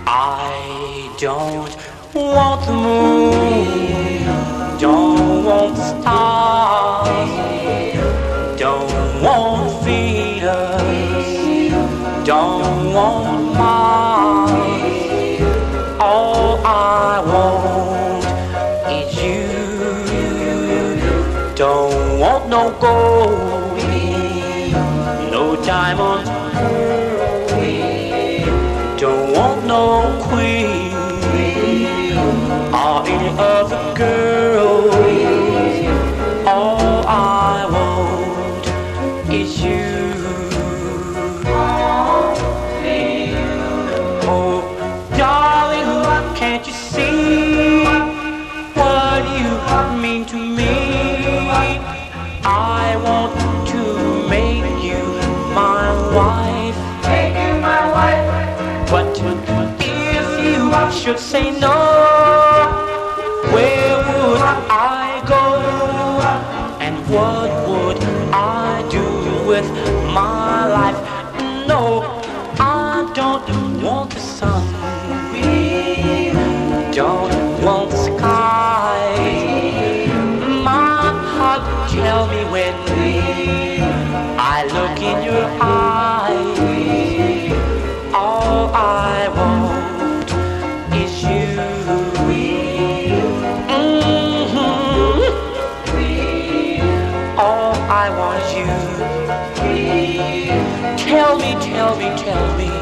I don't want the moon, don't want the stars, don't want Venus, don't want Mars. All I want is you. Don't want no gold, no diamonds, don't want no queen or any other girl. All I want is you. Oh, darling, can't you see what you mean to me? I want to make you my wife. Make you my wife. But if you should say no, where would I go? And what would I do with my life? No, I don't want the sun, don't want the sky. My heart tell me when I look in your eyes. All I want is you. All I want is you. Tell me, tell me, tell me.